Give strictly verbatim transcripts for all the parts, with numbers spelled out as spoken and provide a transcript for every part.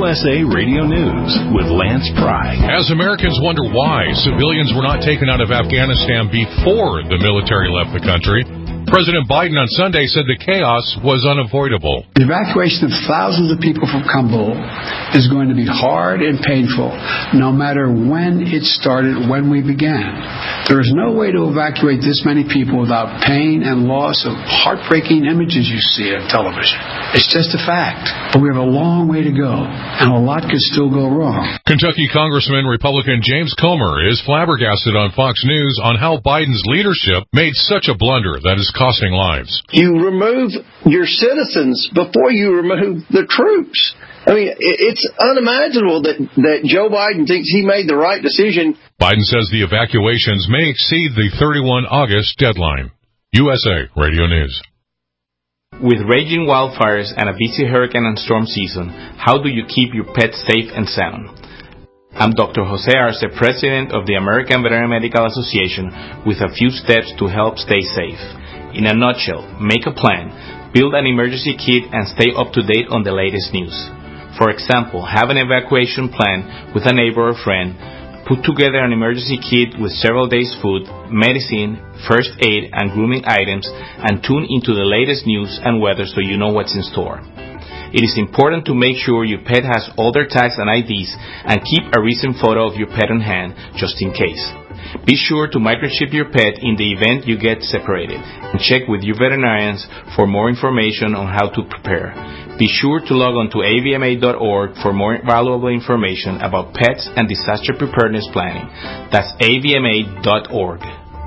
U S A Radio News with Lance Pry. As Americans wonder why civilians were not taken out of Afghanistan before the military left the country, President Biden on Sunday said the chaos was unavoidable. The evacuation of thousands of people from Kabul is going to be hard and painful, no matter when it started, when we began. There is no way to evacuate this many people without pain and loss of heartbreaking images you see on television. It's just a fact. But we have a long way to go, and a lot could still go wrong. Kentucky Congressman Republican James Comer is flabbergasted on Fox News on how Biden's leadership made such a blunder that is costing lives. You remove your citizens before you remove the troops. I mean, it's unimaginable that, that Joe Biden thinks he made the right decision. Biden says the evacuations may exceed the thirty-first of August deadline. U S A Radio News. With raging wildfires and a busy hurricane and storm season, how do you keep your pets safe and sound? I'm Doctor Jose Arce, President of the American Veterinary Medical Association, with a few steps to help stay safe. In a nutshell, make a plan, build an emergency kit, and stay up to date on the latest news. For example, have an evacuation plan with a neighbor or friend, put together an emergency kit with several days' food, medicine, first aid, and grooming items, and tune into the latest news and weather so you know what's in store. It is important to make sure your pet has all their tags and I Ds, and keep a recent photo of your pet on hand just in case. Be sure to microchip your pet in the event you get separated, and check with your veterinarians for more information on how to prepare. Be sure to log on to A V M A dot org for more valuable information about pets and disaster preparedness planning. That's A V M A dot org.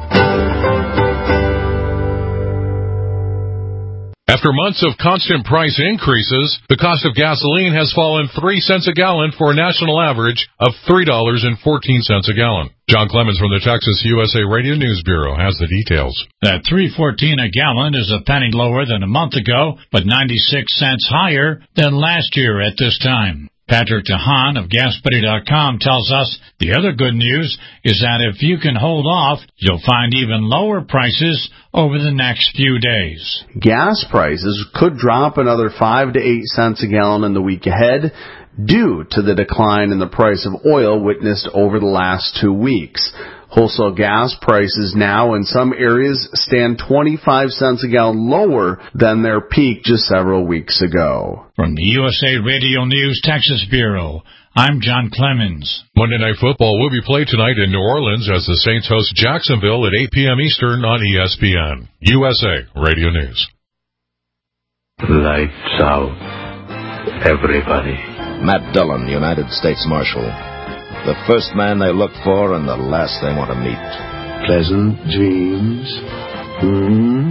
After months of constant price increases, the cost of gasoline has fallen three cents a gallon for a national average of three dollars and fourteen cents a gallon. John Clemens from the Texas U S A Radio News Bureau has the details. That three fourteen a gallon is a penny lower than a month ago, but ninety-six cents higher than last year at this time. Patrick DeHaan of Gas Buddy dot com tells us the other good news is that if you can hold off, you'll find even lower prices over the next few days. Gas prices could drop another five to eight cents a gallon in the week ahead due to the decline in the price of oil witnessed over the last two weeks. Wholesale gas prices now in some areas stand twenty-five cents a gallon lower than their peak just several weeks ago. From the U S A Radio News Texas Bureau, I'm John Clemens. Monday Night Football will be played tonight in New Orleans as the Saints host Jacksonville at eight p.m. Eastern on E S P N. U S A Radio News. Lights out. Everybody. Matt Dillon, United States Marshal. The first man they look for and the last they want to meet. Pleasant dreams. Hmm?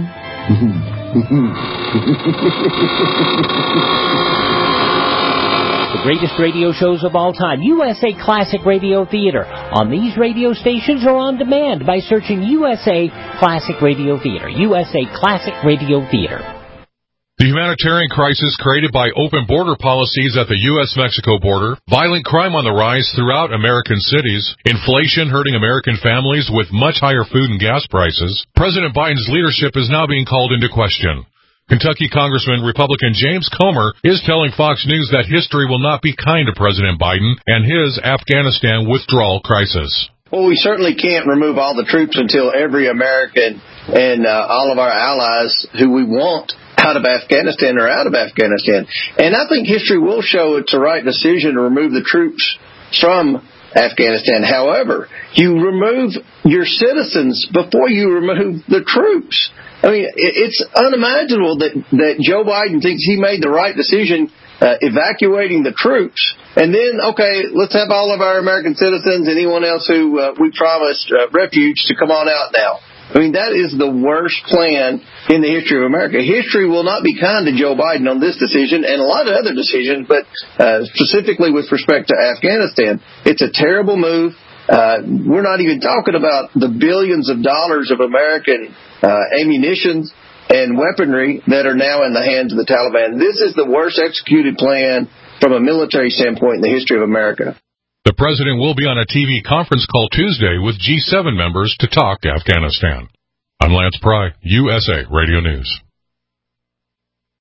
The greatest radio shows of all time, U S A Classic Radio Theater, on these radio stations or on demand by searching U S A Classic Radio Theater. U S A Classic Radio Theater. The humanitarian crisis created by open border policies at the U S Mexico border, violent crime on the rise throughout American cities, inflation hurting American families with much higher food and gas prices, President Biden's leadership is now being called into question. Kentucky Congressman Republican James Comer is telling Fox News that history will not be kind to President Biden and his Afghanistan withdrawal crisis. Well, we certainly can't remove all the troops until every American and uh, all of our allies who we want out of Afghanistan or out of Afghanistan. And I think history will show it's the right decision to remove the troops from Afghanistan. However, you remove your citizens before you remove the troops. I mean, it's unimaginable that, that Joe Biden thinks he made the right decision uh, evacuating the troops. And then, okay, let's have all of our American citizens, anyone else who uh, we promised uh, refuge, to come on out now. I mean, that is the worst plan in the history of America. History will not be kind to Joe Biden on this decision and a lot of other decisions, but uh, specifically with respect to Afghanistan. It's a terrible move. Uh, we're not even talking about the billions of dollars of American uh, ammunition and weaponry that are now in the hands of the Taliban. This is the worst executed plan from a military standpoint in the history of America. The president will be on a T V conference call Tuesday with G seven members to talk Afghanistan. I'm Lance Pry, U S A Radio News.